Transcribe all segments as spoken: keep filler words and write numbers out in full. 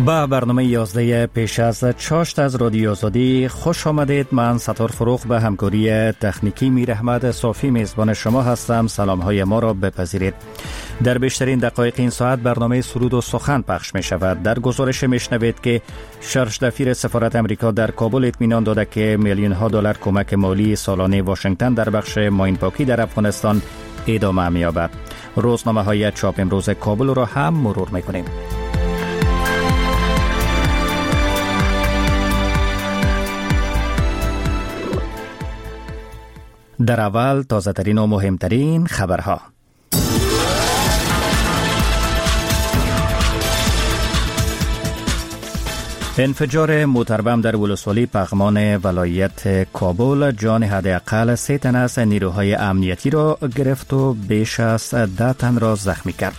با برنامه یازده پیش از چاشت از رادیو آزادی خوش آمدید. من ستار فروغ به همکاری تکنیکی میر احمد صافی میزبان شما هستم. سلام های ما را بپذیرید. در بیشترین دقایق این ساعت برنامه سرود و سخن پخش می شود. در گزارش می شنوید که شرشدفیر سفارت امریکا در کابل اطمینان داده که میلیون ها دلار کمک مالی سالانه واشنگتن در بخش ماین پاکی در افغانستان ادامه می یابد. روزنامه های چاپ امروز کابل را هم مرور می کنیم. در اول تازه ترین و مهمترین خبرها. انفجار موتربم در ولسوالی پغمان ولایت کابل جان حداقل سه تن از نیروهای امنیتی را گرفت و بیش از ده تن را زخمی کرد.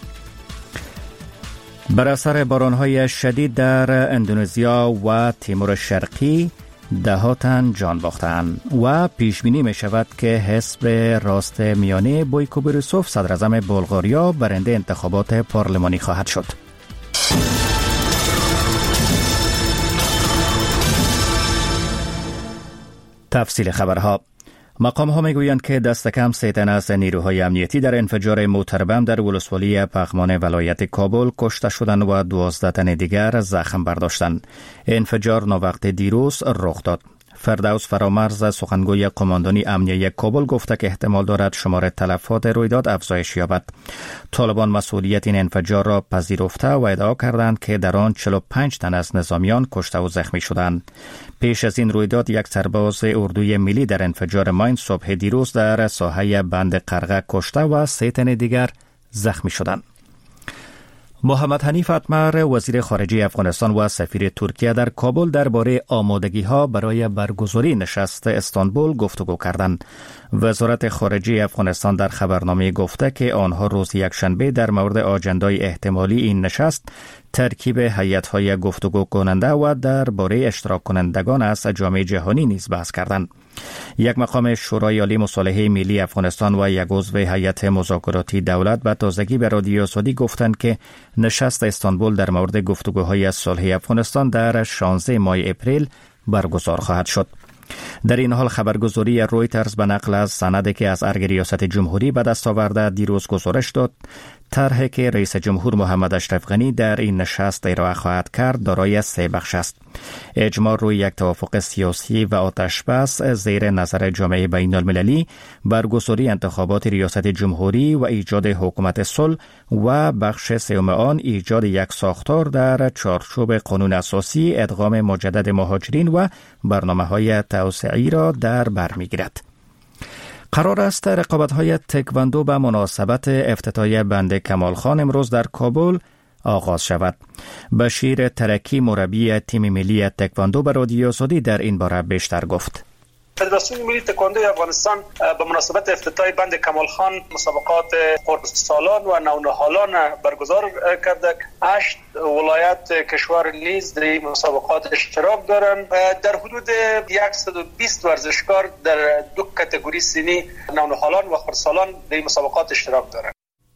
بر اثر بارانهای شدید در اندونزیا و تیمور شرقی ده ها تن جان باختند و پیش بینی می شود که حزب راست میانه بویکو بوریسوف صدر اعظم بلغاریا برنده انتخابات پارلمانی خواهد شد. تفصیل خبرها. مقام ها می گویند که دست کم سه تن از نیروهای امنیتی در انفجار موتربم در ولسوالی پغمان ولایت کابل کشته شدند و دوازده تن دیگر زخم برداشتند. انفجار ناوقت دیروز رخ داد. فردوس فرامرز سخنگوی قماندانی امنیه کابل گفته که احتمال دارد شمار تلفات رویداد افزایش یابد. طالبان مسئولیت این انفجار را پذیرفته و ادعا کردند که در آن چهل و پنج تن از نظامیان کشته و زخمی شدند. پیش از این رویداد یک سرباز اردوی ملی در انفجار ماین صبح دیروز در ساحه بند قرغه کشته و سه تن دیگر زخمی شدند. محمد حنیف اتمر وزیر خارجه افغانستان و سفیر ترکیه در کابل درباره آمادگی‌ها برای برگزاری نشست استانبول گفتگو کردند. وزارت خارجه افغانستان در خبرنامه گفته که آنها روز یکشنبه در مورد آجندای احتمالی این نشست، ترکیب هیئت‌های گفتگو کننده و درباره اشتراک کنندگان از جامعه جهانی نیز بحث کردند. یک مقام شورای عالی مصالحه ملی افغانستان و یک عضو هیئت مذاکراتی دولت به تازگی به رادیو آزادی گفتند که نشست استانبول در مورد گفتگوهای صلح افغانستان در شانزده ماه اپریل برگزار خواهد شد. در این حال خبرگزاری رویترز به نقل از سندی که از ارگ ریاست جمهوری به دست آورده دیروز گزارش داد طرحی که رئیس جمهور محمد اشرف غنی در این نشست ارائه خواهد کرد دارای سه بخش است. اجماع روی یک توافق سیاسی و آتشبس زیر نظر جامعه بین المللی، برگزاری انتخابات ریاست جمهوری و ایجاد حکومت صلح و بخش سوم آن ایجاد یک ساختار در چارچوب قانون اساسی، ادغام مجدد مهاجرین و برنامه‌های توسعه‌ای را در بر می‌گیرد. قرار است رقابت‌های تکواندو به مناسبت افتتاحیه بند کمال خان امروز در کابل آغاز شود. بشیر ترکی مربی تیم ملی تکواندو به رادیو آزادی در این باره بیشتر گفت. فدراسیون ملی تکواندو افغانستان به مناسبت افتتاح بند کمال خان مسابقات خردسالان و نونهالان برگزار کرده. هشت ولایت کشور نیز در این مسابقات اشتراک دارند. در حدود صد و بیست ورزشکار در دو کاتگوری سنی نونهالان و خردسالان در این مسابقات اشتراک دارند.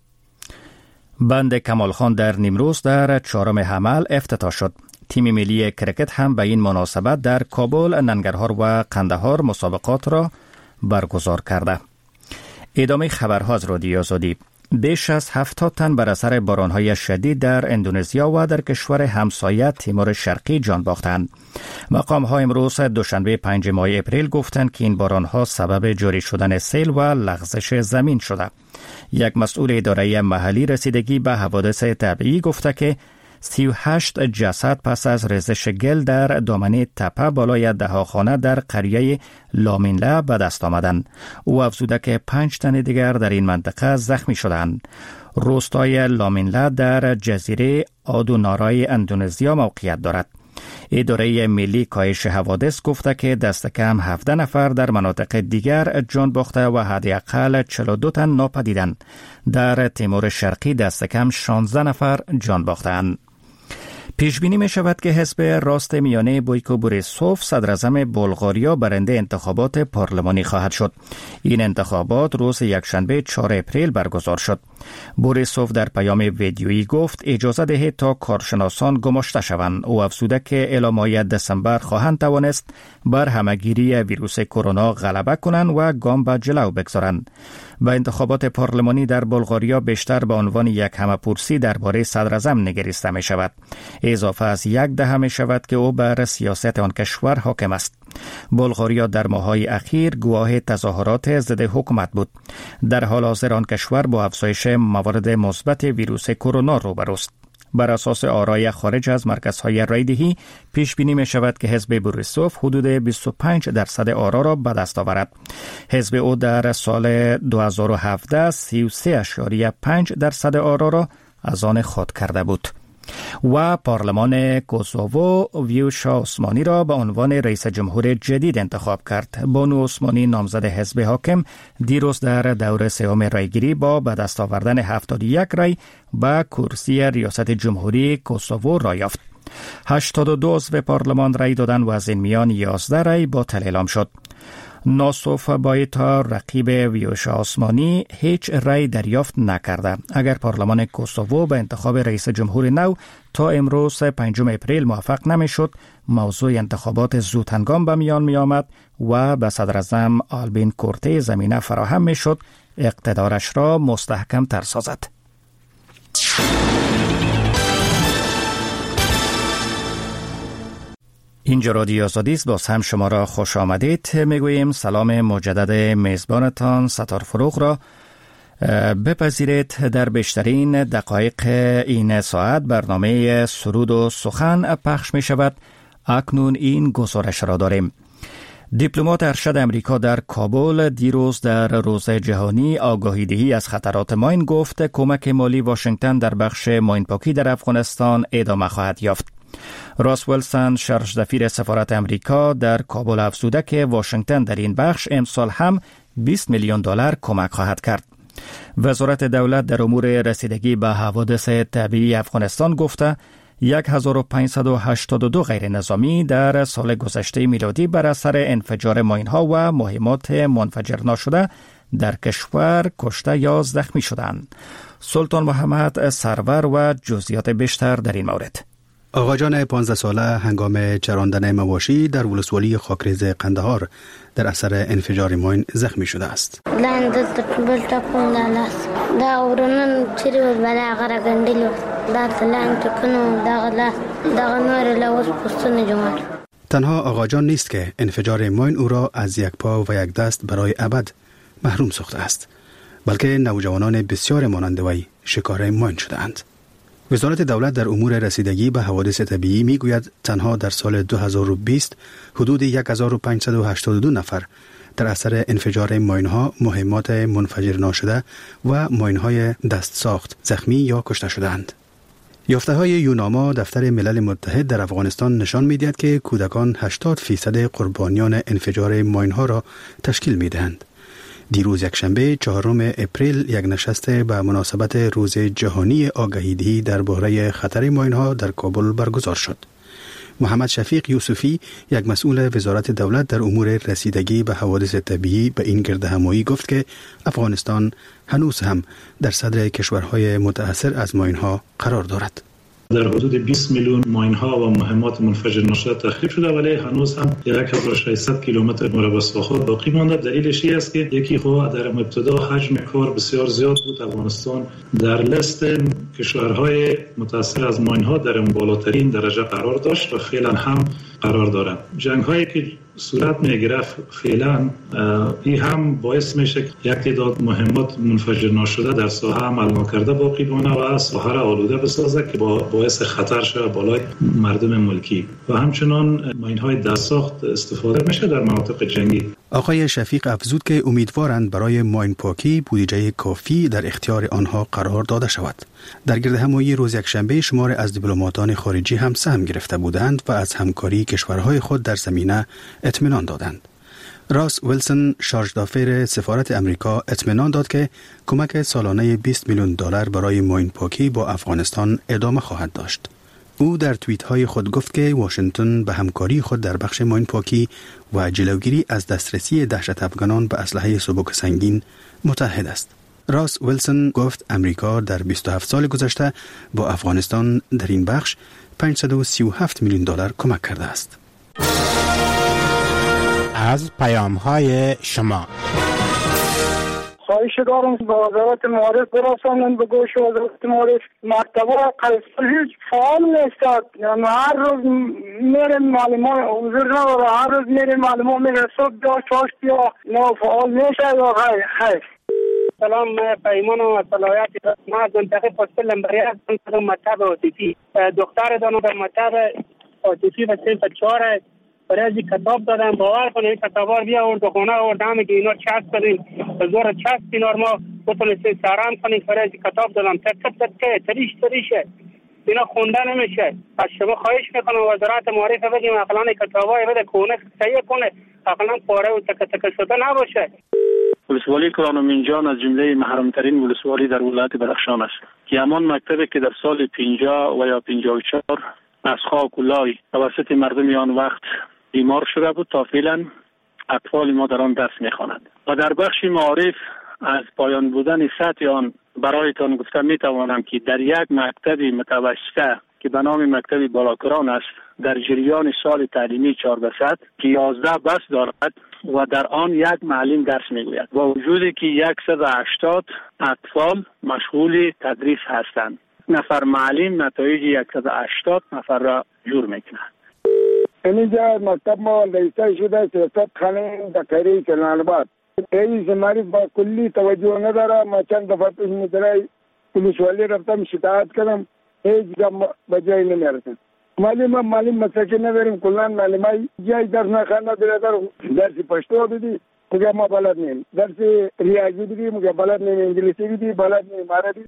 بند کمال خان در نیمروز در چهارم حمل افتتاح شد. تیم ملی کرکت هم به این مناسبت در کابل، ننگرهار و قندهار مسابقات را برگزار کرده. ادامه خبرها از رادیو آزادی. بیش از هفتاد تن بر اثر بارانهای شدید در اندونزیا و در کشور همسایه تیمور شرقی جان باختند. مقام‌ها امروز دوشنبه پنجم ماه اپریل گفتند که این بارانها سبب جاری شدن سیل و لغزش زمین شده. یک مسئول اداره محلی رسیدگی به حوادث طبیعی گفته که سی و هشت جسد پس از ریزش گل در دامنه تپه بالای ده خانه در قریه لامینله به دست آمدند. او افزوده که پنج تن دیگر در این منطقه زخمی شدند. روستای لامینله در جزیره آدونارای اندونزیا موقعیت دارد. اداره ملی کاهش حوادث گفته که دست کم هفده نفر در مناطق دیگر جان باخته و حداقل چهل و دو تن ناپدیدند. در تیمور شرقی دست کم شانزده نفر جان باختند. پیش بینی می شود که حزب راست میانه بویکو بوریسوف صدراعظم بلغاریا برنده انتخابات پارلمانی خواهد شد. این انتخابات روز یکشنبه چهارم اپریل برگزار شد. بوریسوف در پیام ویدیویی گفت اجازه دهید تا کارشناسان گماشته شوند. او افزوده که الی ماه دسامبر خواهند توانست بر همهگیری ویروس کرونا غلبه کنند و گام به جلو بگذارند. به انتخابات پارلمانی در بلغاریا بیشتر به عنوان یک همه‌پرسی درباره صدراعظم نگریسته می شود. اضافه از یک دهه می شود که او بر سیاست آن کشور حاکم است. بلغاریا در ماه‌های اخیر گواه تظاهرات ضد حکومت بود. در حال حاضر آن کشور با افزایش موارد مثبت ویروس کرونا روبروست. بر اساس آرای خارج از مرکزهای رایدهی پیش بینی می شود که حزب بوریسوف حدود بیست و پنج درصد آرا را به دست آورد. حزب او در سال دو هزار و هفده سی و سه اشاریه پنج درصد آرا را از آن خود کرده بود. و پارلمان کوسوو ویوشا عثمانی را به عنوان رئیس جمهور جدید انتخاب کرد. بانو عثمانی نامزد حزب حاکم دیروز در دور سوم رایگیری با به دست آوردن هفتاد و یک رای به کرسی ریاست جمهوری کوسوو را یافت. هشتاد و دو عضو پارلمان رای دادند و از این میان یازده رای باطل اعلام شد. ناسوف بایتا رقیب ویوشا عثمانی هیچ رای دریافت نکرده. اگر پارلمان کوسوو به انتخاب رئیس جمهور نو تا امروز پنجم اپریل موفق نمی شد، موضوع انتخابات زود هنگام به میان می آمد و به صدراعظم آلبین کورته زمینه فراهم می شد اقتدارش را مستحکم تر سازد. اینجا رادیو آزادی است. باز هم شما را خوش آمدید میگوییم. سلام مجدد میزبانتان ستار فروغ را بپذیرید. در بیشترین دقایق این ساعت برنامه سرود و سخن پخش می شود. اکنون این گزارش را داریم. دیپلمات ارشد امریکا در کابل دیروز در روز جهانی آگاهی دهی از خطرات ماین گفت کمک مالی واشنگتن در بخش ماین پاکی در افغانستان ادامه خواهد یافت. راس ولسن شرش دفیر سفارت امریکا در کابل افزوده که واشنگتن در این بخش امسال هم بیست میلیون دلار کمک خواهد کرد. وزارت دولت در امور رسیدگی به حوادث طبیعی افغانستان گفته هزار و پانصد و هشتاد و دو غیر نظامی در سال گذشته میلادی بر اثر انفجار ماین‌ها و مهمات منفجر نشده در کشور کشته یا زخمی شدند. سلطان محمد سرور و جزئیات بیشتر در این مورد. آقا جان پانزده ساله هنگام چراندن مواشی در ولسوالی خاکریز قندهار در اثر انفجار ماین زخمی شده است. تنها آقا جان نیست که انفجار ماین او را از یک پا و یک دست برای ابد محروم ساخته است، بلکه نوجوانان بسیار مانند وی شکار ماین شده اند. وزارت دولت در امور رسیدگی به حوادث طبیعی می گوید تنها در سال دو هزار و بیست حدود هزار و پانصد و هشتاد و دو نفر در اثر انفجار ماین‌ها، مهمات منفجر ناشده و ماین‌های دست ساخت زخمی یا کشته شدند. یافته‌های یوناما دفتر ملل متحد در افغانستان نشان می‌دهد که کودکان هشتاد درصد قربانیان انفجار ماین‌ها را تشکیل می‌دهند. دیروز یکشنبه چهارم اپریل یک نشست به مناسبت روز جهانی آگاهی دهی درباره خطر ماین‌ها در کابل برگزار شد. محمد شفیق یوسفی، یک مسئول وزارت دولت در امور رسیدگی به حوادث طبیعی، به این گردهمایی گفت که افغانستان هنوز هم در صدر کشورهای متأثر از ماین‌ها قرار دارد. در حدود بیست میلیون ماین‌ها و مهمات منفجر ناشده تخریب شده، ولی هنوز هم هزار و ششصد کیلومتر مربع ساخت باقی مانده. دلیلش این است که یکی خود در ابتدا حجم کار بسیار زیاد بود. افغانستان در لیست کشورهای متأثر از ماین‌ها در اون بالاترین درجه قرار داشت و فعلا هم قرار دارد. جنگ‌هایی که صورت می‌گرفت فعلا این هم باعث میشه که یک تعداد مهمات منفجر ناشده در ساحه عمل نکرده باقی بمانه و ساحه را آلوده بسازه که باعث خطر شده بالای مردم ملکی و همچنان ماین‌های دست ساخت استفاده میشه در مناطق جنگی. آقای شفیق افزود که امیدوارند برای ماین پاکی بودجه کافی در اختیار آنها قرار داده شود. در گردهمایی روز یکشنبه شمار از دیپلماتان خارجی هم سهم گرفته بودند و از همکاری کشورهای خود در زمینه اطمینان دادند. راس ولسن شارژ دافیر سفارت امریکا اطمینان داد که کمک سالانه بیست میلیون دلار برای ماین پاکی با افغانستان ادامه خواهد داشت. او در توییت های خود گفت که واشنگتن به همکاری خود در بخش ماین پاکی و جلوگیری از دسترسی دهشت افغانان به اسلحه سبک سنگین متحد است. راس ویلسون گفت امریکا در بیست و هفت سال گذشته با افغانستان در این بخش پانصد و سی و هفت میلیون دلار کمک کرده است. از پیام های شما خواهش دارم به وزارت معارف برسانند به گوش وزارت معارف. مکتبه قصد هیچ فعال نیستد، یعنی هر روز میره معلمان حضور نداره، هر روز میره معلمان میره صبح یا چاشت یا نه فعال میشه یا غیر خیر. سلام، پیمان و صلاحیت ما از منطقه پاسپل لمبری هستم در مکتب عاطفی. دختر دانو در مکتب عاطفی و صنف چهار برای کتاب دادم. باور کنید این کتابار بیا آورد و خونه آورد همه که اینا چسب دادیم به زور چسب اینا ما بتونستیم سران کنیم. برای کتاب دادم تک تک تک تریش تریشه اینا خونده نمیشه. از شما خواهش میکنم وزارت معارف بگیم اقلان کتابای بده کونه صحیح کنه، اقلان پاره و تک تک شده نباشه. ولسوالی کرانومینجان از جمله محرمترین ولسوالی در ولایت بدخشان است که همان مکتبی که در سال پنجاه و یا پنجاه و چهار از خاک و لای توسط مردم آن وقت بیمار شده بود تا فعلا اطفال ما در آن درس میخوانند. و در بخش معارف از پایان بودن سطح آن برایتان گفتم میتوانم که در یک مکتب متوسطه که به نام مکتب بالاکران است در جریان سال تعلیمی چهارده صد که یازده بس دارد و در آن یک معلم درس میگوید و وجودی که صد و هشتاد اطفال مشغول تدریس هستند. نفر معلم نتایج صد و هشتاد نفر را جور میکنند. اینجا مکتب ما لیسته شده سیاست خانه دکتری کلان آباد. رئیس معرف با کلی توجه نداره. ما چند دفعه پیش مدرای پلیسوالی رفتم شکایت کردم، هیچ به جای نمیرسن. معلم معلم مسکه نداریم، کلان معلمای جای درس نخوانده برادر درس پشتو بدی میگه ما بلد نیم، درس ریاضی بدی میگه بلد نیم، انگلیسی بدی بلد نیم، عربی.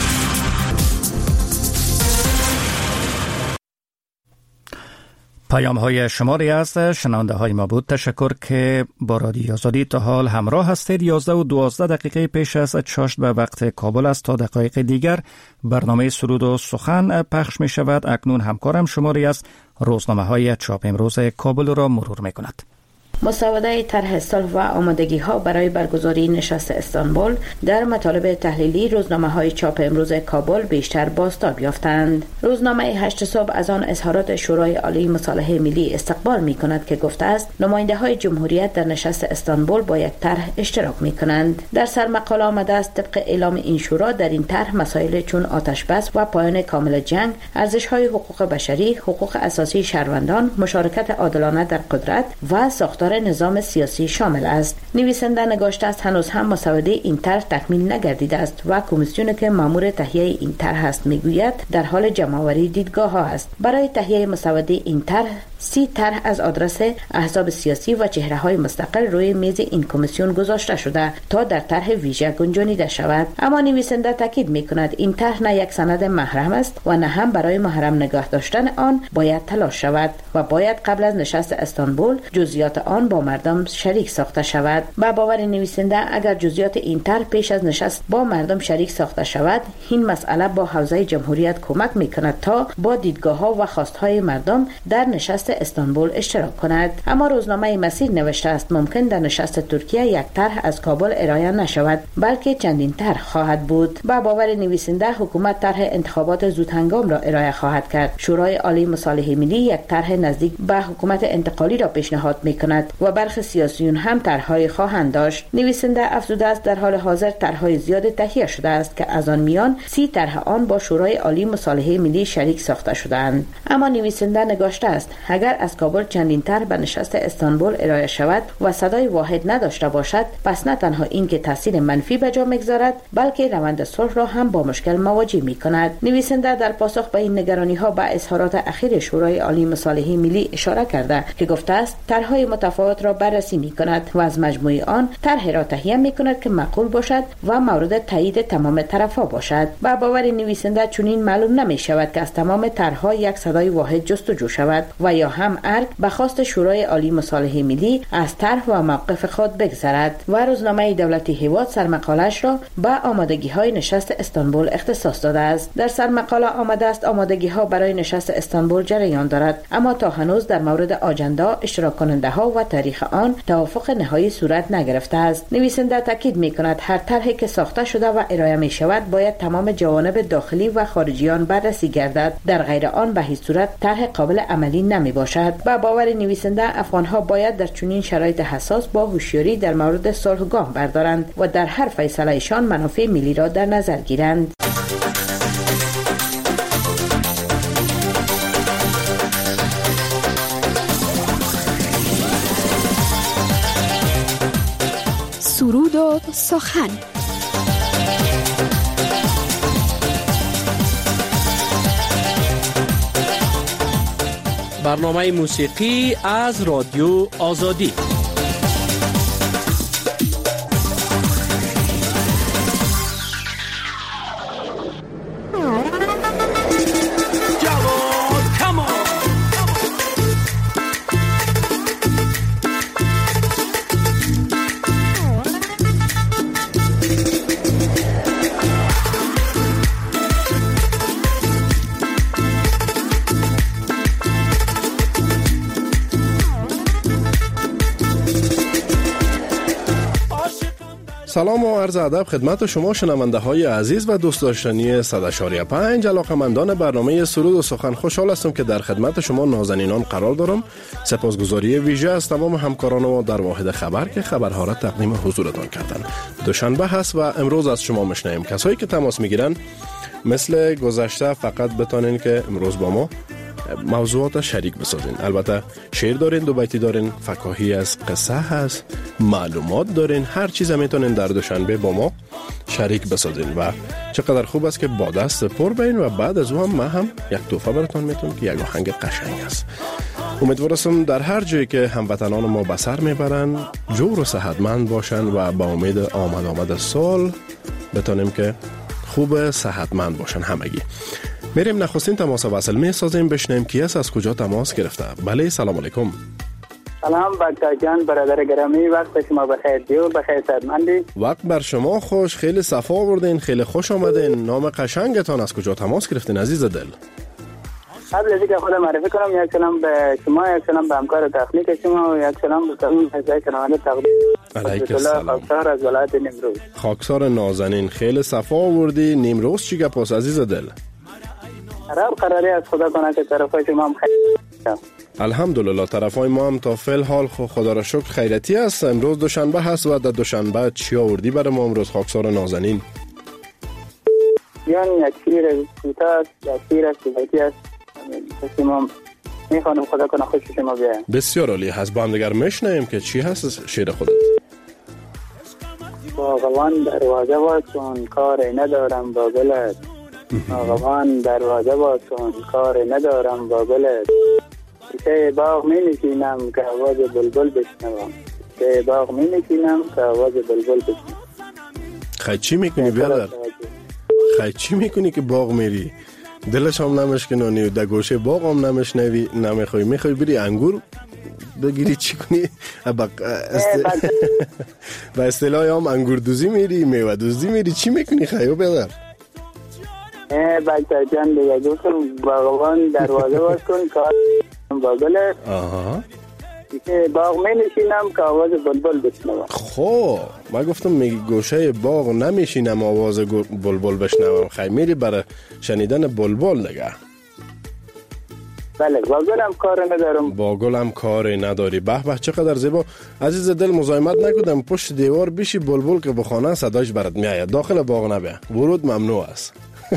پیام های شماری از شنونده های ما بود. تشکر که با رادیو آزادی تا حال همراه هستید. یازده و دوازده دقیقه پیش از چاشت به وقت کابل است. تا دقایق دیگر برنامه سرود و سخن پخش می شود. اکنون همکارم شماری از روزنامه های چاپ امروز کابل را مرور می کند. مسوده طرح صلح و آمادگی ها برای برگزاری نشست استانبول در مطالب تحلیلی روزنامه های چاپ امروز کابل بیشتر بازتاب یافتند. روزنامه هشت صبح از آن اظهارات شورای عالی مصالحه ملی استقبال می کند که گفته است نماینده های جمهوریت در نشست استانبول با یک طرح اشتراک می کنند. در سرمقاله آمده است طبق اعلام این شورا در این طرح مسائل چون آتش بس و پایان کامل جنگ، ارزش های حقوق بشری، حقوق اساسی شهروندان، مشارکت عادلانه در قدرت و ساختار نظام سیاسی شامل است. نویسنده نگاشته است هنوز هم مسوده این طرح تکمیل نگردیده است و کمیسیونی که مأمور تهیه این طرح است میگوید در حال جمع‌آوری دیدگاه ها است. برای تهیه مسوده این طرح سی طرح از آدرس احزاب سیاسی و چهره‌های مستقل روی میز این کمیسیون گذاشته شده تا در طرح ویژه گنجانیده شود. اما نویسنده تاکید می‌کند این طرح نه یک سند محرم است و نه هم برای محرم نگاه داشتن آن باید تلاش شود و باید قبل از نشست استانبول جزئیات آن با مردم شریک ساخته شود. با باور نویسنده اگر جزئیات این طرح پیش از نشست با مردم شریک ساخته شود، این مسئله با حوزه جمهوریت کمک می‌کند تا با دیدگاه‌ها و خواست‌های مردم در نشست استانبول اشتراک کند. اما روزنامه مسیر نوشته است ممکن در نشست ترکیه یک طرح از کابل ارائه نشود بلکه چندین طرح خواهد بود. با باور نویسنده حکومت طرح انتخابات زودهنگام را ارائه خواهد کرد. شورای عالی مصالحه ملی یک طرح نزدیک به حکومت انتقالی را پیشنهاد می‌کند و برخی سیاسیون هم طرح‌های خواهند داشت. نویسنده افزوده است در حال حاضر طرح‌های زیاد تهیه شده است که از آن میان سی طرح آن با شورای عالی مصالحه ملی شریک ساخته شده‌اند. اما نویسنده نگاشته است اگر از کابل چندین طرح به نشست استانبول ارائه شود و صدای واحد نداشته باشد، پس نه تنها این که تاثیر منفی به جا می‌گذارد بلکه روند صلح را هم با مشکل مواجه می‌کند. نویسنده در پاسخ به این نگرانی‌ها به اظهارات اخیر شورای عالی مصالحه ملی اشاره کرده که گفته است طرح‌های متفاوت را بررسی می‌کند و از مجموع آن طرح را تهیه می‌کند که معقول باشد و مورد تایید تمام طرف‌ها باشد. با باور نویسنده چنین معلوم نمی‌شود که از تمام طرح‌ها یک صدای واحد جستجو شود و یا یا هم ارگ به خواست شورای عالی مصالحه ملی از طرح و موقف خود بگذرد و روزنامه دولتی هیواد سرمقالش را به آمادگی های نشست استانبول اختصاص داده است. در سرمقاله آمده است آمادگی ها برای نشست استانبول جریان دارد، اما تا هنوز در مورد آجندا، اشتراک کننده ها و تاریخ آن توافق نهایی صورت نگرفته است. نویسنده تاکید می کند هر طرحی که ساخته شده و ارائه می شود باید تمام جوانب داخلی و خارجیان بررسی گردد، در غیر آن به هیچ صورت طرح قابل عملی نمی باشد. با باور نویسنده افغان ها باید در چنین شرایط حساس با هوشیاری در مورد صلح گام بردارند و در هر فیصله ایشان منافع ملی را در نظر گیرند. سرود و سخن. برنامه موسیقی از رادیو آزادی. سلام و عرض ادب خدمت شما شنونده های عزیز و دوست داشتنی صد و پنج اشاریه پنج علاقمندان برنامه سرود و سخن. خوشحال هستم که در خدمت شما نازنینان قرار دارم. سپاسگزاری ویژه از تمام همکاران ما در واحد خبر که خبرها را تقدیم حضورتان کردند. دوشنبه هست و امروز از شما میشنویم. کسایی که تماس میگیرن مثل گذشته فقط بتونین که امروز با ما موضوعات شریک بسازین. البته شعر دارین، دو بیتی دارین، فکاهی از قصه هست، معلومات دارین، هر چیز میتونین در دوشنبه با ما شریک بسازین و چقدر خوب است که با دست پر بین و بعد از اون هم من هم یک تحفه براتون میتونم که یک آهنگ قشنگ است. امیدوارم در هر جایی که هموطنان ما به سر میبرن جور و صحتمند باشن و با امید آمد آمد سال بتونیم که خوب صحتمند باشن همگی. میریم نخستین تماس وصل می سازیم، بشنیم کی است، از کجا تماس گرفته. بله سلام علیکم. سلام بچه جان، برادر گرامی، وقت شما بخیر دیو، بخیر صحتمندی. وقت بر شما خوش، خیلی صفا آوردین، خیلی خوش آمدین. نام قشنگتان از کجا تماس گرفتین عزیز دل؟ قبل از اینکه خودم معرفی کنم یک سلام به شما، یک سلام به همکار تکنیک شما و یک سلام به تمام حضرت شنونده تقدیم. علیک السلام. خاکسار از ولایت نیمروز. خاکسار نازنین، خیلی صفا آوردی. نیمروز چی گپ است عزیز دل؟ رب قراری از خدا کنه که طرفای شما هم خیر. الحمدلله طرفای ما هم تا فعل حال خدا را شکر خیرتی است. امروز دوشنبه هست و در دوشنبه چی آوردی برای ما امروز خاکسار نازنین؟ یعنی یک شیر کوتاه است، یک شیر است که است. شما میخوانم خدا کنه خوش شما بیایم. بسیار عالی هست. با هم دیگر میشنویم که چی هست شعر خودت. باغبان دروازه واسون کار ندارم با گلت، باغبان دروازه واسون کار ندارم با گلت، که باغ می نشینم که آواز بلبل بشنوم، که باغ می نشینم که آواز بلبل بشنوم. خیلی چی میکنی بیادر؟ خیلی چی میکنی که باغ میری؟ دلش هم نمشکنانی و در گوشه باغ هم نمشنوی، نمیخوای میخوای بری انگور بگیری چی کنی؟ است... به اصطلاح هم انگور دوزی میری، میوه دوزی میری، چی میکنی خیلی بیادر؟ اه بچه جان دیگه گفتم باغبان دروازه باز کن کار با گلت، که باغ می نشینم که آواز بلبل بشنوم. خب من گفتم میگی گوشه باغ نمیشینم آواز بلبل بشنوم، خیلی میری برای شنیدن بلبل دیگه. بله با گلم کار ندارم. با گلم کار نداری. به به چقدر زیبا. عزیز دل مزاحمت نکردم پشت دیوار بشی بلبل که بخونه صداش برات میآید، داخل باغ نبیا، ورود ممنوع است.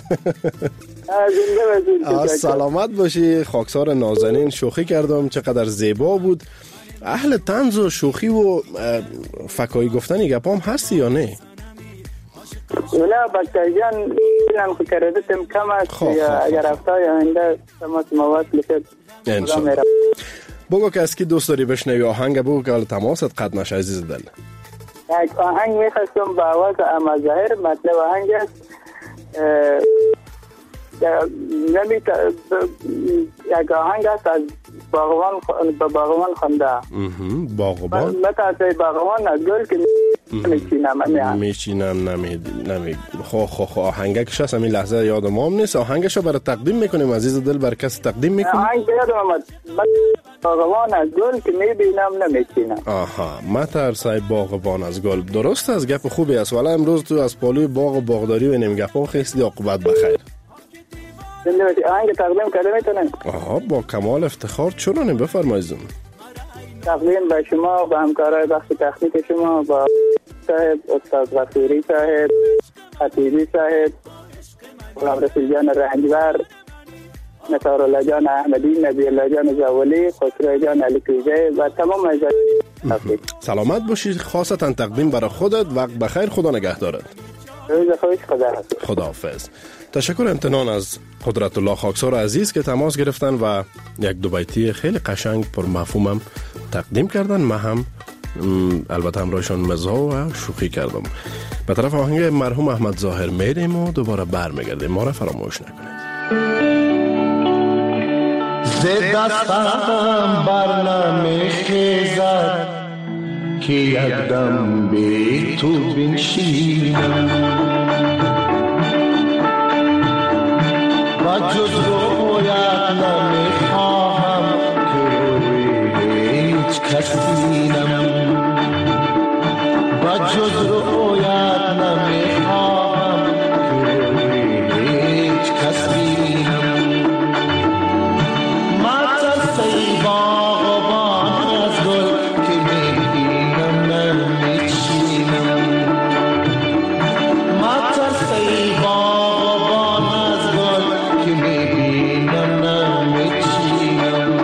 سلامت باشی. خاکسار نازنین، شوخی کردم، چقدر زیبا بود. اهل طنز و شوخی و فکایی گفتنی گپام هستی یا نه؟ ولی بچه جان اینم که کردتم کم است، اگر هفتای آینده تماس مواد لکت انشاءالله. بگو که از کی دوست داری بشنوی آهنگ، بگو که تماست قد نشه عزیز دل. یک آهنگ میخواستم با آواز اما ظاهر، مطلب آهنگ است نمی یک آهنگ است از باغبان به باغبان خونده. باغبان متاسه باغبان از گل که میچینم میچینم نمی نمی خو خو خو آهنگش هست. همین لحظه یادم هم نیست. آهنگش رو برای تقدیم میکنیم عزیز دل، بر کس تقدیم میکنیم. آهنگ یادم آمد باغبان از گل که میبینم نمیچینم. آها متاسه باغبان از گل. درست از گپ خوبی است. ولی امروز تو از پالوی باغ و باغداری و نیم گپا خیلی عاقبت بخیر. آهنگ تقدیم کرده میتونن؟ آها با کمال افتخار. چرا بفرمایید. تقدیم به شما، به همکارای بخش تکنیک شما، با صاحب استاد غفوری صاحب، خطیبی صاحب، غلام رسول جان رنجبر، نصار الله جان احمدی، نبی الله جان زاولی، خسرو جان علیکوزه و تمام از سلامت باشید. خاصتا تقدیم برای خودت. وقت بخیر. خدا نگهدارت. روز خوش. خدا حافظ. خداحافظ. تشکر امتنان از قدرت الله خاکسار عزیز که تماس گرفتن و یک دو بیتی خیلی قشنگ پر مفهومم تقدیم کردن. من هم البته همراهشان مزاح و شوخی کردم. به طرف آهنگ مرحوم احمد ظاهر میریم و دوباره برمیگردیم. ما را فراموش نکنید. ز دستم بر نمیخیزد که یک دم بی تو بنشینم و جز رویت نمیخواهم که روی هیچ کس بینم و جز رویت نمیخواهم که روی هیچ کس بینم. مترسی باغبان از گل که میبینم نمیچینم. مترسی باغبان از گل که میبینم نمیچینم.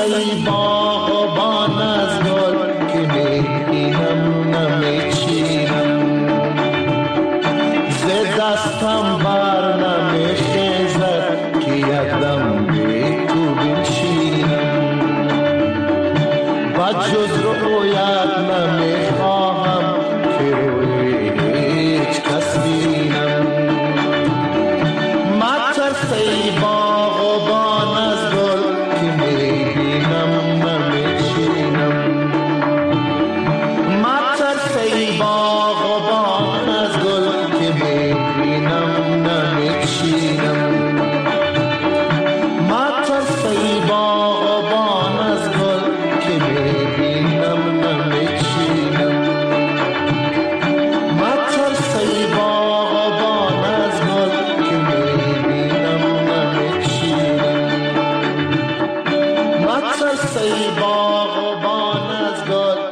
ای باغبان از گل که میبینم نمیچینم ز دستم بر نمیخیزد که یکدم بی تو بنشینم و جز رویت نمیخواهم که روی هیچ کس بینم مترس ای باغبان از گل که میبینم نمیچینم مترس ای باغبان از گل که میبینم نمیچینم مترس ای باغبان از گل که میبینم نمیچینم مترس ای باغبان از گل که میبینم نمیچینم مترس ای باغبان از گل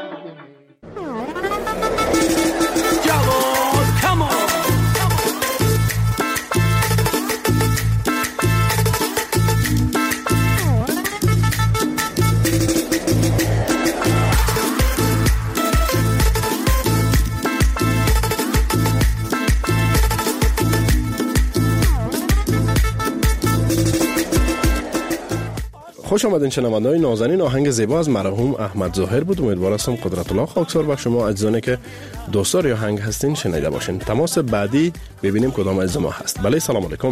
خوش آمدین شنونده‌های نازنین. آهنگ زیبا از مرحوم احمد ظاهر بود. امیدوار هستم قدرت الله خاکسار و شما اجزانی که دوستدار یا آهنگ هستین شنیده باشین. تماس بعدی ببینیم کدام از ما هست. بله سلام علیکم.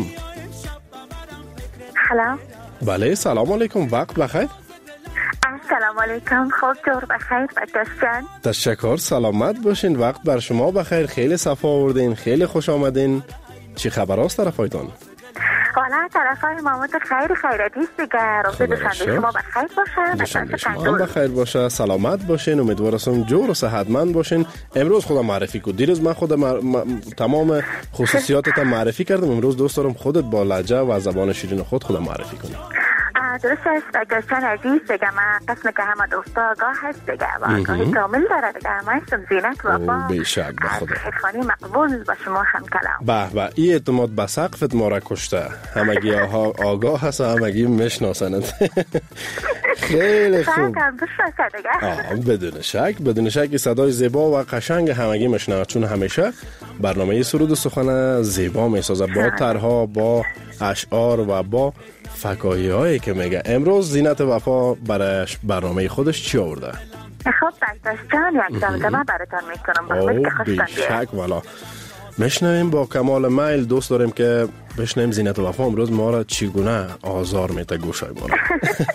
سلام. بله سلام علیکم. وقت بخیر. سلام علیکم. خوب جور بخیر بچه‌جان. تشکر. سلامت باشین. وقت بر شما بخیر. خیلی صفا آوردین. خیلی خوش آمدین. چی خبر است طرفایتان؟ والا طرفای مامات خیلی خیراتی است دیگه. روز دوشنبه شما بخیر باشه. دوشنبه شما هم بخیر باشه. سلامت باشین. امیدوارم جور و صحتمند باشین. امروز خودم معرفی کن. دیروز من خودم مر... م... تمام خصوصیاتت معرفی کردم. امروز دوست دارم خودت با لهجه و زبان شیرین خود خودم معرفی کنی. درست است بچه‌جان عزیز دیگه. من قسم که همه دوستا آگاه هست دیگه و آگاهی کامل داره دیگه. من اسم زینت وفا بیشک به خدا خیلی مقبول با شما هم کلام. به به این اعتماد به سقفت ما را کشته. همگی آگاه هست همگی میشناسند. خیلی خوب. آه بدون شک بدون شک صدای زیبا و قشنگ همگی میشنوه چون همیشه برنامه سرود و سخن زیبا میسازه با طرها با اشعار و با فکاهی هایی که میگه. امروز زینت وفا برای برنامه خودش چی آورده؟ خب بچه‌جان یک دمدمه براتون میکنم با خود که خوشتن بیه. بیشک والا میشنویم با کمال میل. دوست داریم که بشنویم زینت وفا امروز ما را چگونه آزار میته گوشای ما را.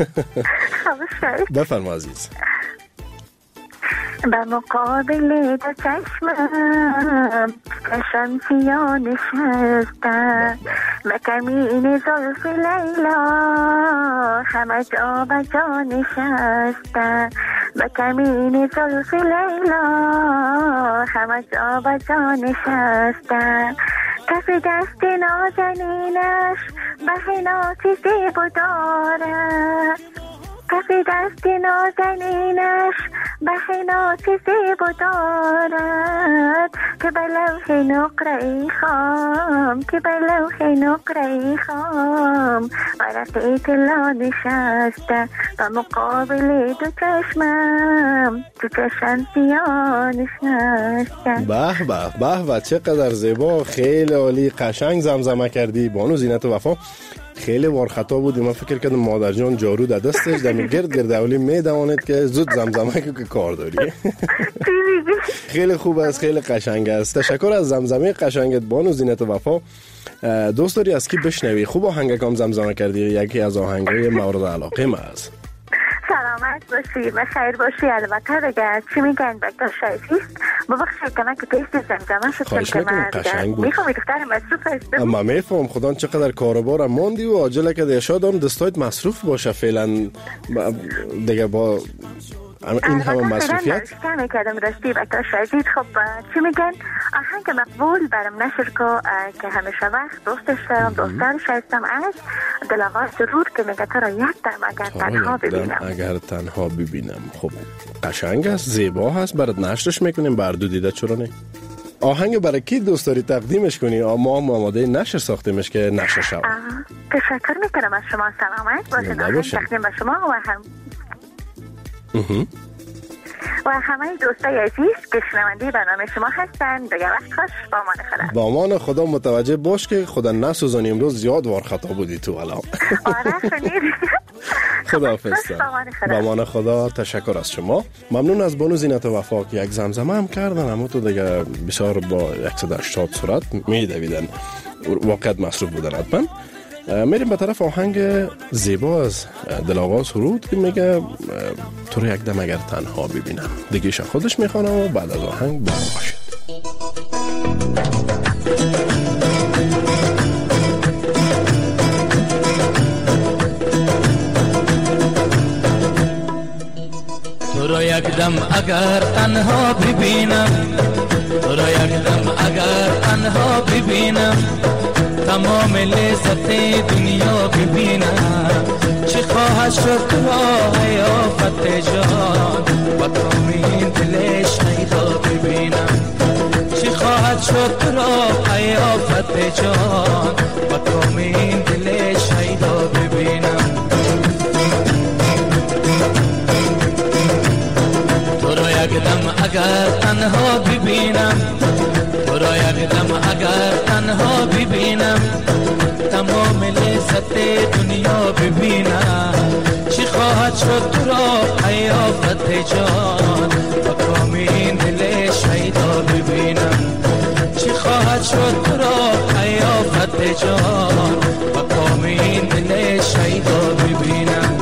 بفرما عزیز. به مقابل دو چشمم چشم سیاه نشسته به کمین زلف لیلا همه جا به جا نشسته به کمین زلف لیلا همه جا به جا نشسته کف دست نازنینش به حنات زیب داره کف دست نازنینش به حنات زیب دارد که به لوح نقره خام که به لوح نقره خام ورقه طلا نشسته و مقابل دو چشمم دو چشم سیاه نشسته. به به به به چقدر زیبا. خیلی عالی. قشنگ زمزمه کردی بانو زینت وفا. خیلی وار خطا بود. من فکر کردم مادر جان جارو در دستش دمی گرد گرد اولی میدواند که زود زمزمه که کار داری. خیلی خوب است. خیلی قشنگ است. تشکر از زمزمه قشنگت بانو زینت وفا. دوست داری از کی بشنوی؟ خوب آهنگ کام زمزمه کردی. یکی از آهنگای مورد علاقه ما است. سلامت باشی و خیر باشی. البته دیگه چی میگن بکتر شایفیست ببخشید که من که تیست زمزمه شدم که من قشنگ بود. میخوام دختر مصروف هستم. اما میفهم خدا چقدر کاروبار ماندی و عاجله که شادم دستایت مصروف باشه فعلا دیگه با این همه مصروفیت کمی کردم راستی بکتر شایفیست. خب چی میگن آهنگ مقبول برام نشر که همیشه وقت دوستش دارم دوستانش هستم از دلغار سرور که میگه تو را یک دم اگر تنها ببینم اگر تنها ببینم. خب قشنگ است زیبا هست. برات نشرش میکنیم بر دو دیده چرا نه. آهنگ برای کی دوست داری تقدیمش کنی؟ ما هم آماده نشر ساختیمش که نشر شود. تشکر میکنم از شما. سلامت باشید. تقدیم به شما و هم و همه دوستای عزیز که شنونده برنامه شما هستند. دیگه وقت خوش، با امان خدا. با امان خدا. متوجه باش که خدا نسوزانی، امروز زیاد وار خطا بودی تو الان. آره خنیر. خداحافظ. با امان خدا. تشکر از شما. ممنون از بانو زینت وفا که یک زمزمه هم کردن، اما تو دیگه بسیار با صد و هشتاد سرعت میدویدن، واقعا مصروف بودن. حتما میریم به طرف آهنگ زیبا از دل‌آقا سرود که میگه تو رو یک دم اگر تنها ببینم. دیگه ایشان خودش میخوانم و بعد از آهنگ با ما باشید. تو رو یک دم اگر تنها ببینم، تو رو یک دم اگر تنها ببینم، تمام لذت دنیا ببینم. چی خواهد شد تو را حیافت جان، با کامین دل شیدا ببینم. چی خواهد شد تو را حیافت جان، با کامین دل شیدا ببینم. تو را یک دم اگر تنها ببینم، تو را یک دم اگر تنها ببینم، تمام لذت دنیا ببینم. چی خواهد شد تو را حیافت جان، با کامین دل شیدا ببینم. چی خواهد شد تو را حیافت جان، با کامین دل شیدا ببینم.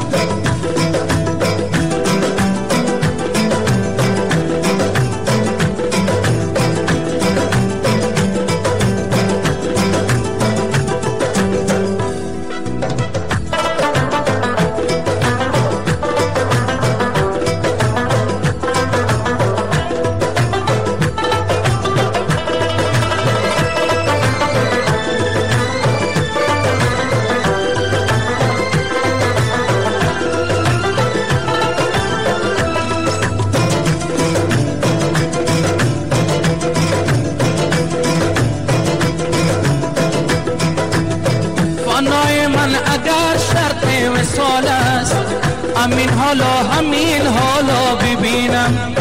همین حالا همین حالا ببینم.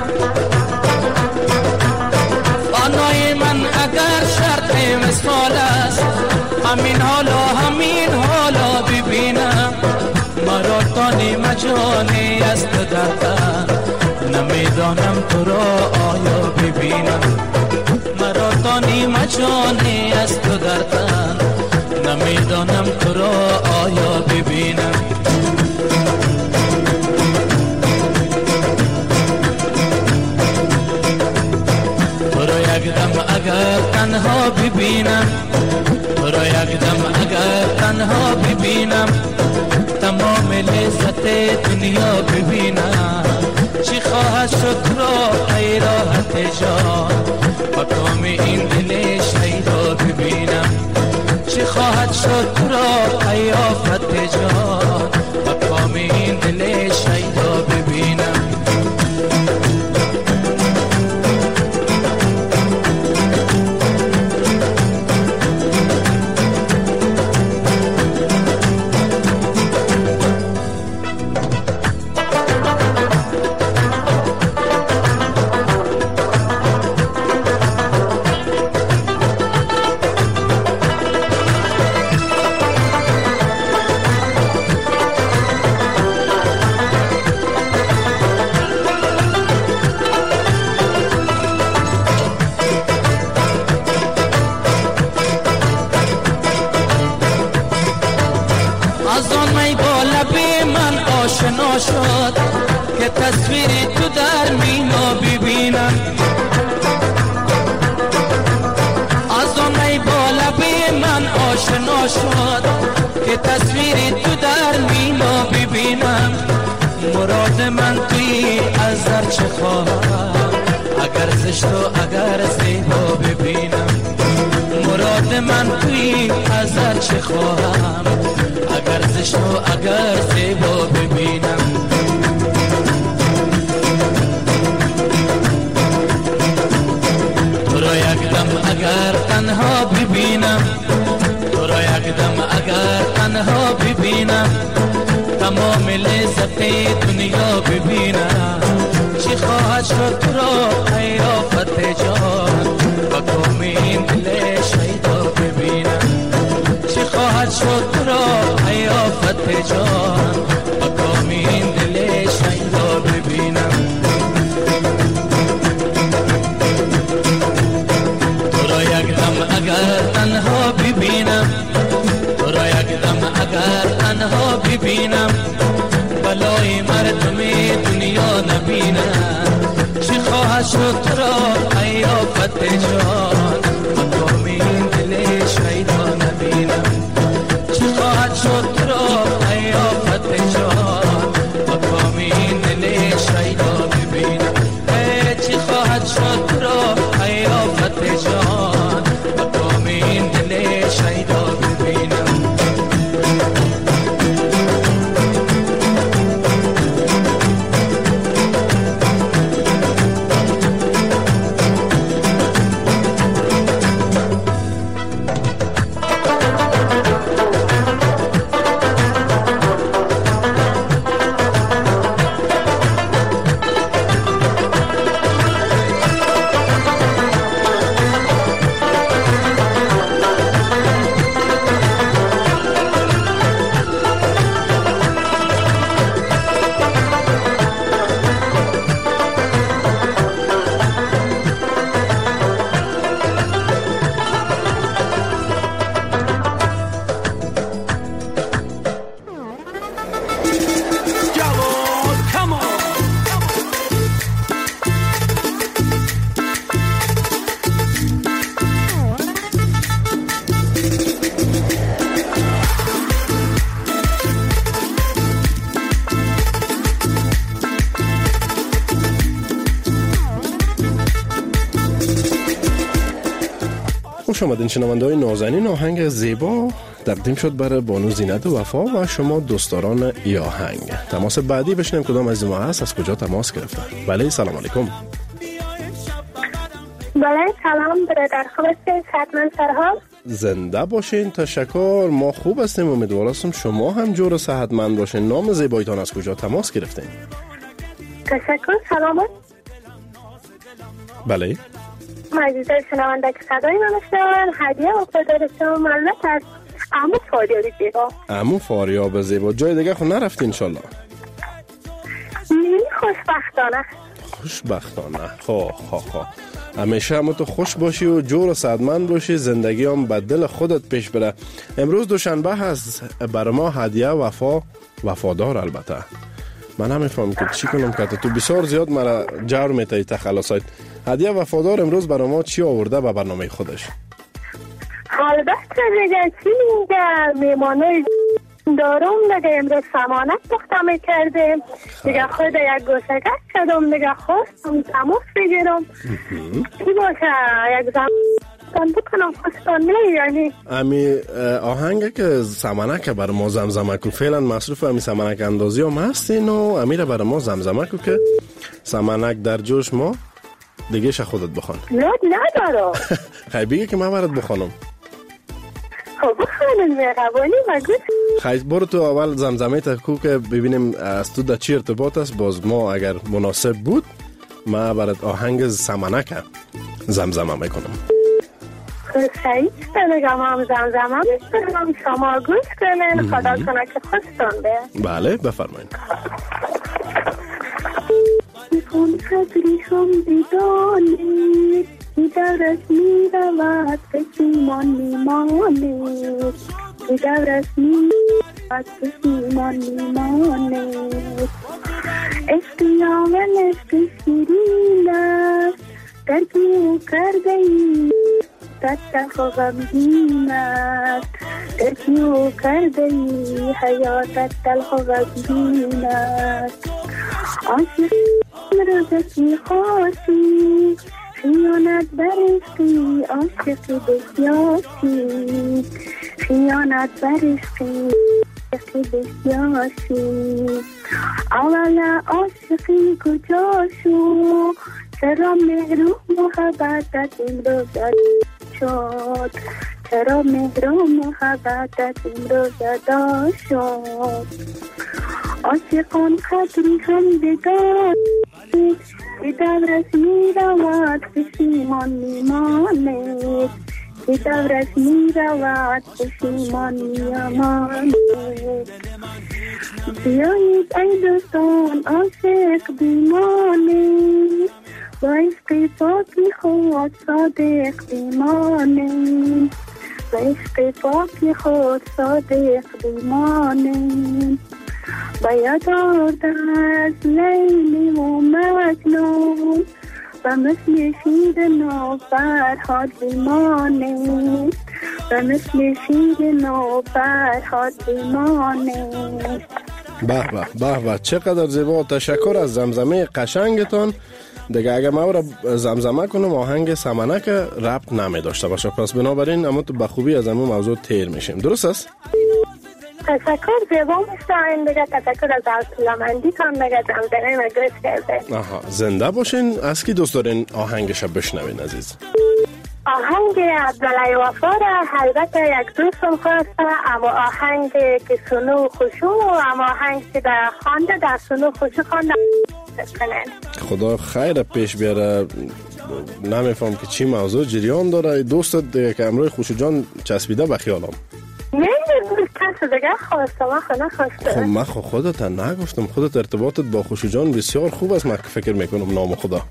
آنای من اگر شرط مثال است، همین حالا همین حالا ببینم. مرا تانی مجانی است دردم، نمیدانم تو را آیا ببینم. مرا تانی مجانی است دردم، نمیدانم تو را آیا ببینم. یک دم اگر تنها ببینم، تو را یک دم اگر تنها ببینم، تمام لذت دنیا ببینم. چی خواهد شد تو را ای راحت جان، با کام این دل شیدا ببینم. چی خواهد شد تو را ای آفت جان، با کام این دل شیدا ببینم. آشنا شد که تصویری تو در مینا ببینم. از آن ای با لب من آشنا شد که تصویری تو در مینا ببینم. مراد من توی از در چه خواهم، اگر زشت و اگر زیبا ببینم. مراد من توی از در چه خواهم، اگر زشت و اگر زیبا ببینم. تو را یک دم اگر تنها ببینم، تو را یک دم اگر تنها ببینم، تمام لذت دنیا ببینم چی خواهد شد تو را ای آفت جان با کام این دل شیدا ببینم چی خواهد شد تو را ای آفت جان با کام این دل شیدا ببینم تو را یک دم اگر تنها ببینم تو را یک دم اگر تنها ببینم بلای مردم دنیا نبینم چی خواهد شد تو را ای آفت جان مقام این دل شیدا نبینم چی خواهد شد تو را ای آفت جان مقام این دل شیدا ببینم چی خواهد شد تو را ای آفت جان مقام این دل شیدا ببینم خوش آمدین شنونده‌های نازنین. آهنگ زیبا تقدیم شد برای بانو زینت وفا و شما دوستداران ای آهنگ. تماس بعدی بشنیم کدام از ما هست، از کجا تماس گرفتن. بله سلام علیکم. بله سلام برادر، خوب هستین؟ صحتمند سرحال؟ زنده باشین. تشکر، ما خوب هستیم. امیدوار هستم شما هم جور و صحتمند باشین. نام زیبایتان از کجا تماس گرفتین؟ تشکر. سلامت. بله عزیزای شنونده که صدای من شنون، هدیه وفادار شما ملت از عمو فاریاب زیبا. عمو فاریاب زیبا. جای دیگه خود نرفتی انشالله؟ نیمی خوشبختانه. خوشبختانه. خواه خواه خواه همیشه همه تو خوش باشی و جور و صحتمند باشی، زندگی هم به دل خودت پیش بره. امروز دوشنبه هست، برای ما هدیه وفا وفادار. البته من هم میفهمم که چی کنم که تو بسیار زیاد مرا جور میتایی تخلصات. هدیه وفادار امروز برای ما چی آورده به برنامه خودش؟ البته دیگه چی میگه میمانه دارم دیگه امروز سمانت پختم کرده دیگه خود یک گوشگت شدم دیگه خواستم تماس بگیرم چی باشه یک زمان بکنم خواستان نه یعنی امی آهنگه که سمنک برای ما زمزمه کو فعلا مصروف امی سمنک اندازی هم هستین و امیره برای ما زمزمه کو که سمنک در جوش ما دیگه ش خودت بخوان. یاد ندارم. خیلی بگه که من برات بخوانم. خب بخوانم مهربانی مگو. خیلی برو تو اول زمزمه تا کو که ببینیم از تو در چی ارتباط است. باز ما اگر مناسب بود ما برات آهنگ سمنک زمزمه میکنم. خیلی بگم هم زمزمه میکنم شما گوش کنین خدا کنه که خوشتون به. بله بفرمایید. کن قدری هم بدانید که دورت می رود پشیمان میمانید که دورت می رود پشیمان میمانید عشقی آمن عشق شیرین است درکی او کرده ای تتخ غمگین است درکی او کرده ای حیاتت تلخ غمگین است عاشق مرزکی خاصی خیانت برشقی عاشقی بسیاشی خیانت برشقی عاشقی بسیاشی اولا عاشقی کجا شو چرا مهر و محبتت امروز شد چرا مهر و محبتت امروز شد عاشقان قدری هم بدانید که دورش می رود پشیمان می مانید که دورش می رود پشیمان می مانید. بیایید ای دوستان عاشق بمانید با عشق پاکی خود صادق بمانید با عشق پاکی خود صادق بمانید. با یاد آوردن از لیلی و مجنون و مثل شیر نو فرهاد بمانید و مثل شیر نو فرهاد بمانید. به به به به چقدر زیبا. تشکر از زمزمه قشنگتان. دیگه اگه ما را زمزمه کنم آهنگ سمنک ربط نمی داشته باشه، پس بنابراین اما تو بخوبی از همون موضوع تیر میشیم. درست است؟ تشکر زیبا میشتاین دیگه. تشکر از علاقمندی کن دیگه زمزمه ما گوش کرده. آها زنده باشین. از کی دوست دارین آهنگش بشنوین عزیز؟ آهنگ عبدالله وفا را البته یک دوستم خواسته، اما آهنگ که سنو خوشو و اما آهنگ که در خوانده در سنو خوشو خوانده خدا خیر پیش بیاره. نمیفهم که چی موضوع جریان داره. دوستت دیگه که امروی خوشو جان چسبیده به خیالم. نه کسی دیگه خواسته ما خود نخواسته. خب من خود خودت نگفتم. خودت ارتباطت با خوشو جان بسیار خوب است. من فکر میکنم نام خدا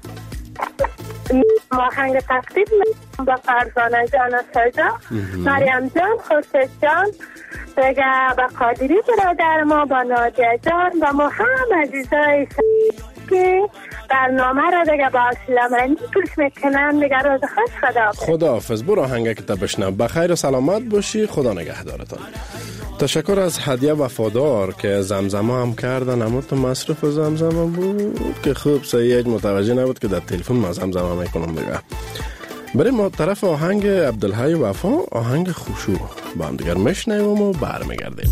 آهنگ تقدیم با فرزانه جان سجا، مریم جان، خورشید جان دیگه، با قادری برادر ما، با نادیه جان و ما هم عزیزای که برنامه را دیگه با علاقمندی گوش میکنن. دیگه روز خوش. خدا خدا حافظ. برو آهنگه که تا بشنم. بخیر و سلامت باشی. خدا نگهدارتان. تشکر از هدیه وفادار که زمزمه هم کردن، اما تو مصرف زمزمه بود که خوب سعید متوجه نبود که در تلفن ما زمزمه میکنم. دیگه بریم ما طرف آهنگ عبدالحی وفا، آهنگ خوشو با هم دیگر میشنویم و برمیگردیم.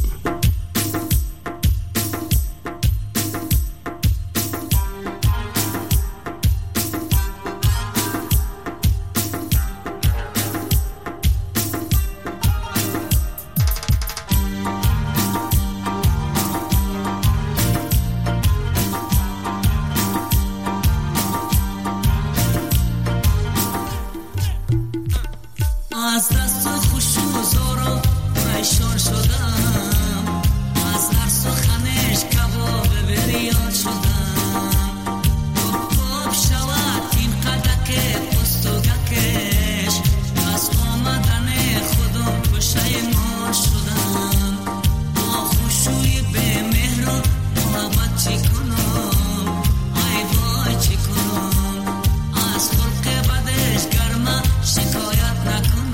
از دست خوش و زورو پریشان شدم، از هر سخنش کباب بریان شدم. پاپ شود این قدک پستوگکش، از آمدن خودم پشیمان شدم. با خوشوی به مهر و محبت چی کنم، ای وای چی کنم. از خلق بدش گرمه شکایت نکنم.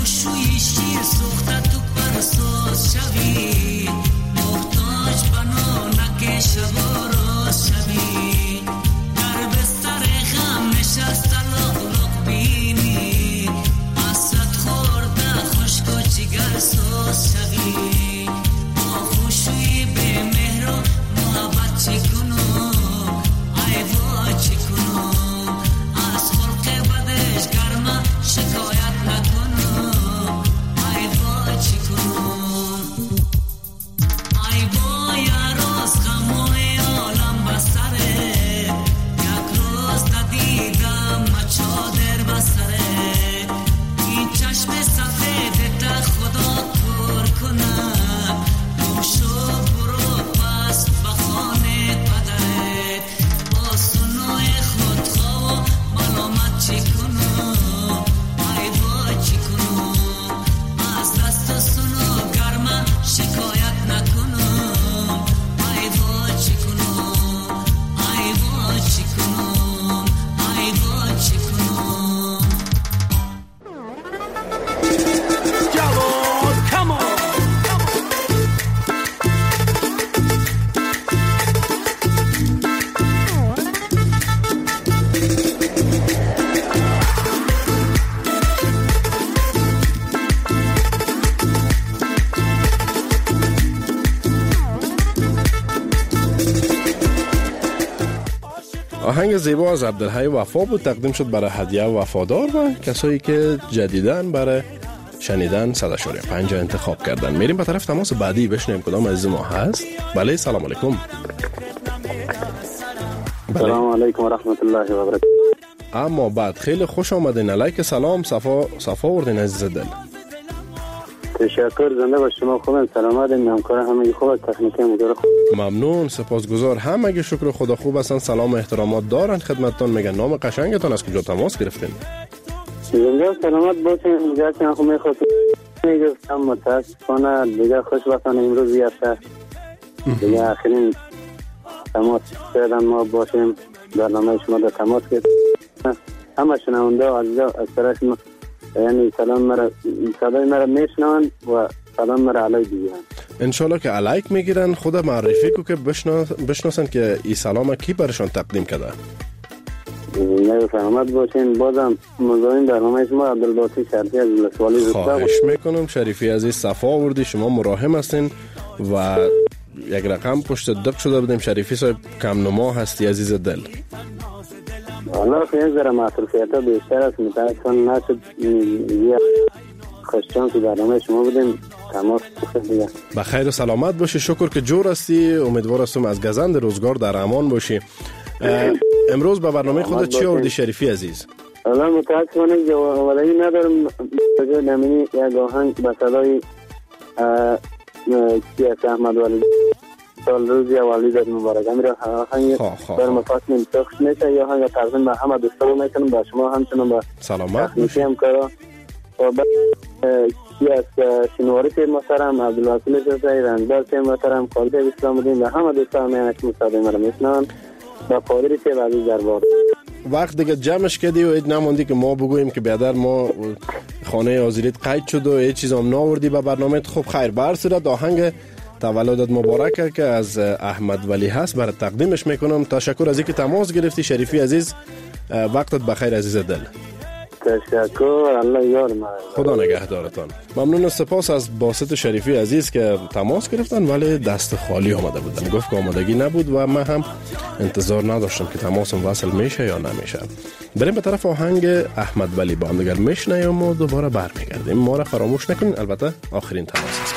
آهنگ زیبا از عبدالحی وفا بود، تقدیم شد برای هدیه وفادار و کسایی که جدیداً برای شنیدن صد و پنج انتخاب کردن. میریم به طرف تماس بعدی، بشنویم کدام عزیز ما هست. بله، سلام علیکم. سلام علیکم و رحمت الله و برکاته. اما بعد خیلی خوش آمدین. علیک سلام. صفا صفا وردین عزیز دل. تشکر، زنده باش. شما خوبین؟ سلامتین؟ همکار همگی خوب؟ تکنیک مدیر خوب؟ ممنون، سپاسگزار. همگی شکر خدا خوب هستن. سلام و احترامات دارن خدمتتون. میگن نام قشنگتون از کجا تماس گرفتین؟ زنده سلامت باشین. جاتون خوب میخواد. میگفتم متاسفانه دیگه خوشبختانه امروز یافته دیگه آخرین تماس کردن ما باشیم. برنامه شما در تماس گرفتیم. همه شنونده و عزیزا از طرف ما یعنی سلام مرا صدای مرا میشنون و سلام مرا علی دیگه. انشالله که علیک میگیرن. خدا معرفی کو که بشناس بشناسن که این سلام کی برشان تقدیم کرده. نه سلامت باشین. بازم مزاحم برنامه شما عبدالباقی شریفی از ولسوالی زستا. خواهش میکنم. شریفی عزیز صفا آوردی، شما مراهم هستین و یک رقم پشت دق شده بودیم. شریفی صاحب کم نما هستی عزیز دل. والله خیلی ذره معطوفیت ها بیشتر است. متاسفانه نشد یه خوششانسی برنامه شما بودیم. تماس دیگه. بخیر و سلامت باشی. شکر که جور هستی. امیدوار هستم از گزند روزگار در امان باشی. امروز به برنامه خودت چی آوردی شریفی عزیز؟ والله متاسفانه جوابی ندارم. نمینی یک آهنگ به صدای کیاس احمد ولی سال روزی والدت مبارک. امیر آهنگ بر مفاصل پخش میشه. یا آهنگ تقدیم به همه دوستان میکنم، به شما همچنان به سلامت باشی. هم کارا و بعد کیاس شنواری پیر محترم، عبدالوکیل شفایی، رنگدار پیر محترم، خالد اسلام الدین و همه دوستان میان که مصاحبه مرا میشنون با قادری پیر عزیز دربار. وقت دیگه جمعش کردی و اید نموندی که ما بگوییم که بیادر ما خانه آزیریت قید شد و هیچ چیز هم ناوردی به برنامه. خب خیر، بر صورت آهنگ تولدت مبارکه که از احمد ولی هست برای تقدیمش میکنم. تشکر از اینکه تماس گرفتی شریفی عزیز. وقتت بخیر عزیز دل. تشکر، الله یار ما. خدا نگهدارتان. ممنون. سپاس از باسط شریفی عزیز که تماس گرفتن ولی دست خالی آمده بودن. گفت که آمادگی نبود و من هم انتظار نداشتم که تماسم وصل میشه یا نمیشه. بریم به طرف آهنگ احمد ولی با هم دیگر میشنیم و دوباره برمیگردیم. ما را فراموش نکنین. البته آخرین تماس است.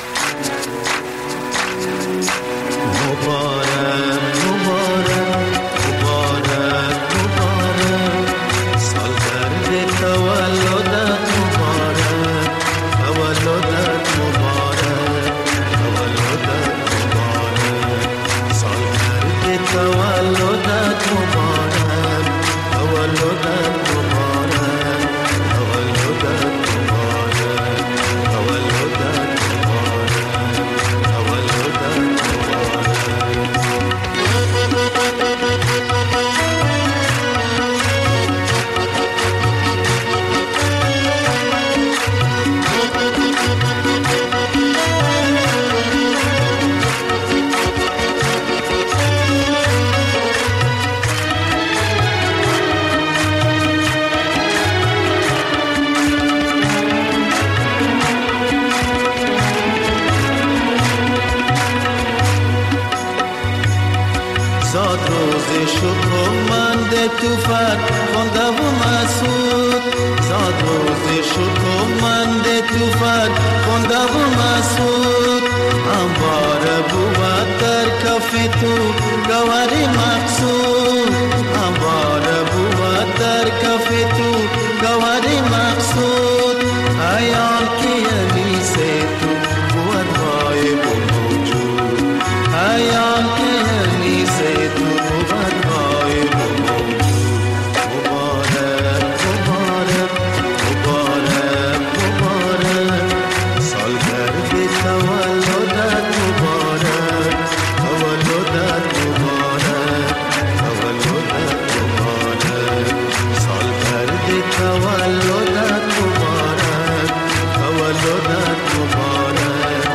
روز شکومند توفت خونده و مسعود زاد روز شکومند توفت خونده و مسعود انبار بود در کف تو گوهر مقصود انبار بود در کف تو گوهر مقصود ایان که انیس تو بود غایب و موجود ایان که انیس تو بود غایب و موجود مبارک مبارک مبارک مبارک سالگرد تولدت مبارک تولدت مبارک تولدت مبارک سالگرد تولدت مبارک تولدت مبارک تولدت مبارک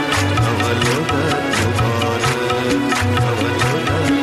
تولدت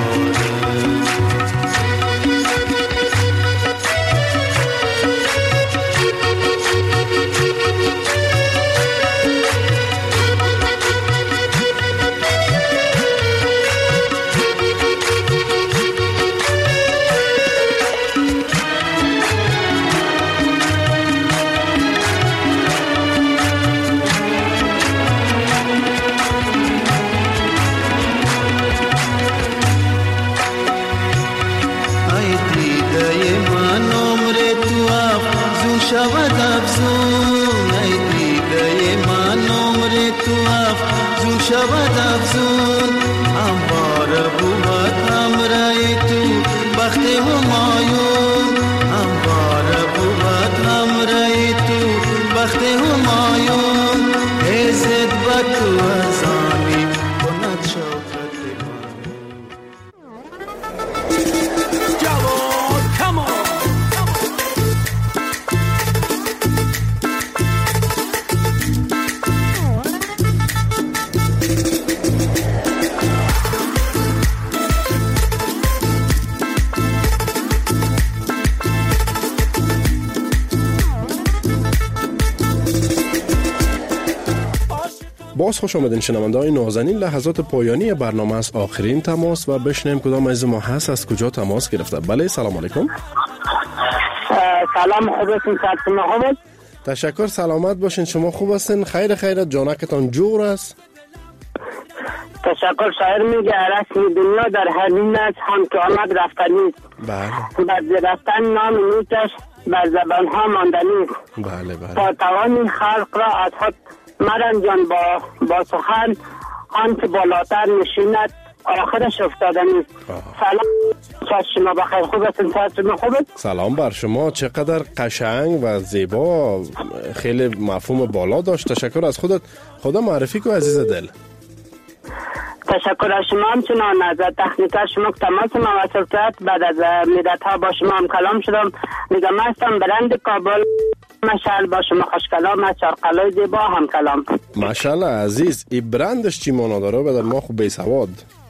شود افزون ای دیده من عمر تو افزون شود افزون انبار بود همراه تو بخت همایون انبار بود همراه تو بخت همایون عزت و تو ازانی کند شوکت باز خوش آمدین شنونده‌های نازنین. لحظات پایانی برنامه است، آخرین تماس و بشنیم کدام از ما هست، از کجا تماس گرفته. بله سلام علیکم. سلام، خوب هستین؟ صحتتون خوبه؟ تشکر، سلامت باشین. شما خوب هستین؟ خیر خیرت، جانکتان جور است؟ تشکر. شاعر میگه رسم دنیا در حلین است، هم که آمد رفتنی. بله. بعد رفتن نام نیکش بر زبان ها ماندنی. بله بله. تا توان خلق را از خود مرنجان با با سخن، آن که بالاتر نشیند آخرش افتادنی. سلام شما بخیر، خوب هستین؟ صحتتون خوبه؟ سلام بر شما، چقدر قشنگ و زیبا، خیلی مفهوم بالا داشت. تشکر از خودت. خدا معرفی کو عزیز دل. تشکر از شما. همچنان از تکنیکر شما که تماس ما وصل کرد، بعد از مدت ها با شما هم کلام شدم. میگم هستم برند کابل، مشعل با شما خوش کلام از چارقلای زیبا هم کلام. ماشاءالله عزیز، این برندش چی مانا داره؟ بدر ما خوب بیسواد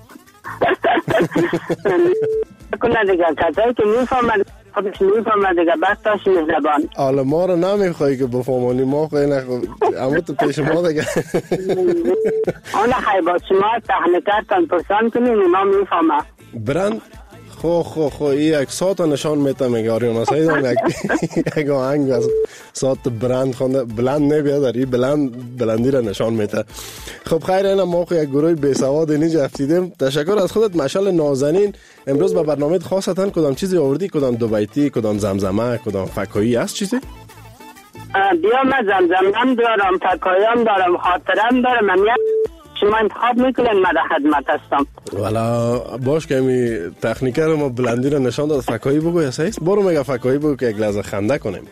کنه دیگه، کسایی که میفهمن خودش میفهمن دیگه، بس تاش زبان. حالا ما رو نمیخوایی که بفهمانی، ما خواهی نخواه اما تو پیش ما دیگه آنه خیلی با شما تحنیکت کن پرسان کنیم، ما میفهمه برند. خو خو خو این یک ساعت نشان میته میگه آریانا سایدان یک یک آهنگ از ساعت برند خونده بلند نبیاد در این بلند بلندی را نشان میته. خب خیر، اینا ما خو یک گروه بیسواد اینجا افتیدیم. تشکر از خودت مشعل نازنین. امروز به برنامه خاصتاً کدام چیزی آوردی؟ کدام دو بیتی، کدام زمزمه، کدام فکایی است چیزی؟ بیا من زمزمم دارم، فکاییم دارم، خاطرم دارم. من شما انتخاب میکنین، من در خدمت هستم. والا باش که امی تکنیکر ما بلندی رو نشان داد. فکایی بگو یا سیست؟ برو میگه فکایی بگو که یک لحظه خنده کنیم.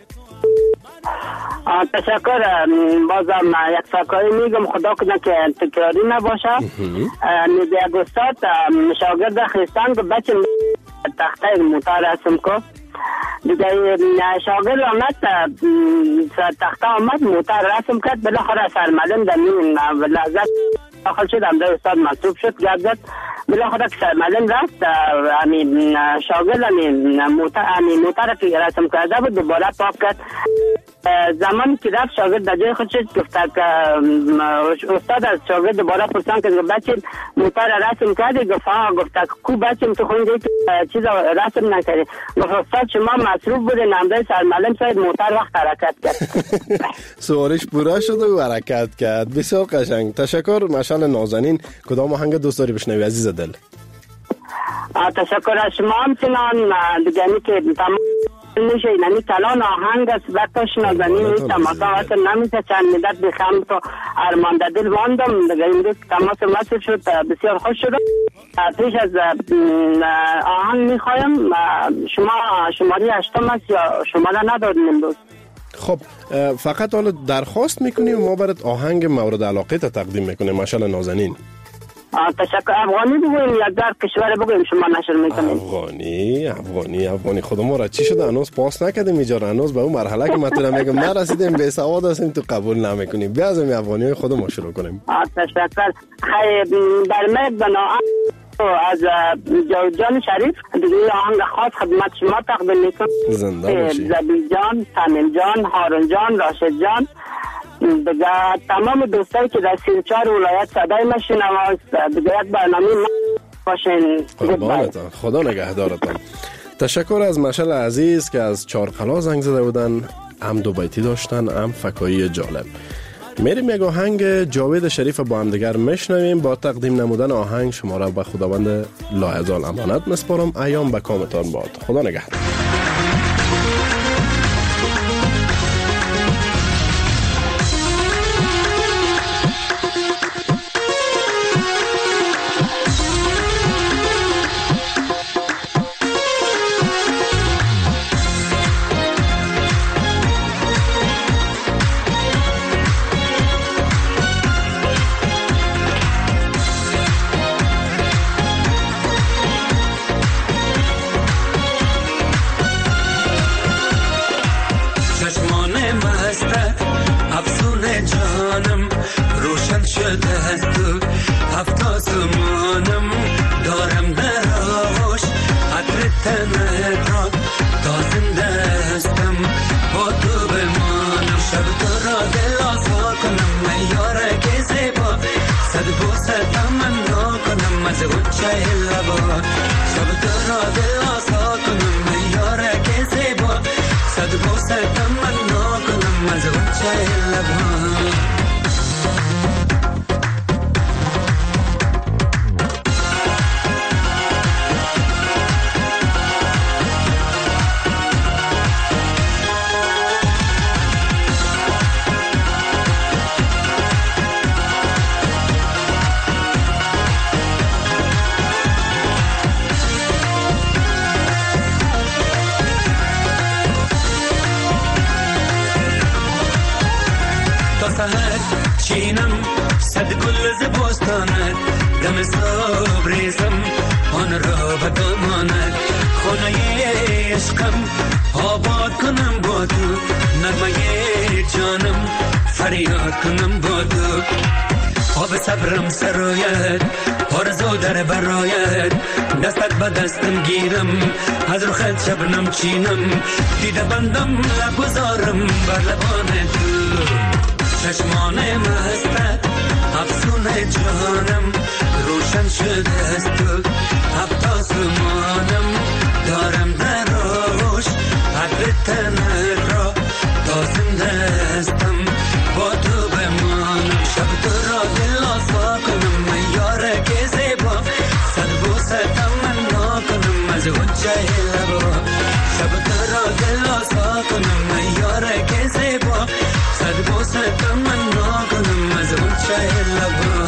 تشکر. بازم یک فکایی میگم، خدا کنه که تکراری نباشه. میگه یک استاد شاگرد خریستان که بچه تخته موتر رسم که دیگه شاگرد آمد تخته آمد موتر رسم کرد، بالاخره سرمدن دمین لحظت داخل شدم در استاد مطلوب شد، گفت زد بالاخره که سرمدن رفت. شاگرد موتر که رسم کرده بود دوباره پاک کرد، زمانی که رفت شاگرد در جای خودش گفته که استاد از شاگرد دوباره پرسان که بچه موتر رسم کردی؟ گفت ها. گفته کو بچه تو خونده چیز رسم نکردی؟ گفت استاد شما مصروف بوده نمده سرمعلم صاحب موتر وقت حرکت کرد. سوارش پورا شد و حرکت کرد. بسیار قشنگ. تشکر. مشعل نازنین کدام آهنگ دوست داری بشنوی عزیز دل؟ تشکر از شما همچنان دیگه که تمام میشه اینمی کلان آهنگ است بطاش نازنین نیست تماسا واسه نمیشه چند مدت بخم تو ارمان دل واندم دیگه این روز تماس واسه شد بسیار خوش شد. پیش از آهنگ میخوایم شما شماری هشتم است یا شماره نداریم امروز؟ خب فقط حالا درخواست میکنیم ما برات آهنگ مورد علاقه تا تقدیم میکنیم. ماشاءالله نازنین. تشکر. افغانی بگویم یا در کشور بگویم شما نشر میکنیم؟ افغانی افغانی افغانی. خود ما را چی شده هنوز پاس نکردیم اینجا هنوز به اون مرحله که من تو میگم نرسیدیم به سواد هستیم تو قبول نمیکنیم. بیا از این افغانی خود ما شروع کنیم. تشکر. در مد بنا از جان شریف دیگه آهنگ خاص خدمت شما تقدیم میکنم. زنده باشی. زبیل جان، تامین جان، هارون جان، راشد جان دیگه تمام دوستایی که در سی و چهار ولایت صدای ما شنواست دیگه یک برنامه باشین. قربانتان. خدا نگهدارتان. تشکر از مشعل عزیز که از چارقلا زنگ زده بودن. هم دو بیتی داشتن هم فکایی جالب. میریم یک آهنگ جاوید شریف با هم دیگر میشنویم. با تقدیم نمودن آهنگ شما را به خداوند لایزال امانت مسپارم. ایام به کامتان باد. خدا نگهدار. چینم صد گل زبستانت دم صبریزم آن را بدامانت خانه عشقم آباد کنم با تو نغمه جانم فریاد کنم با تو آب صبرم سرایت آرزو در برایت دستت به دستم گیرم از رو خد شبنم چینم دیده بندم لب گذارم بر لبان تو چشمان مستت افسون جانم روشن شده از تو هفت آسمانم دارم در آغوش عطر تنت را تا زنده هستم با تو بمانم شب تو را دل آسا کنم من یاره که زیبا صد بوسه تمنا کنم از غنچه لبا شب تو را دل آسا کنم من یاره که زیبا صد بوسه تمنا کنم از غنچه لبا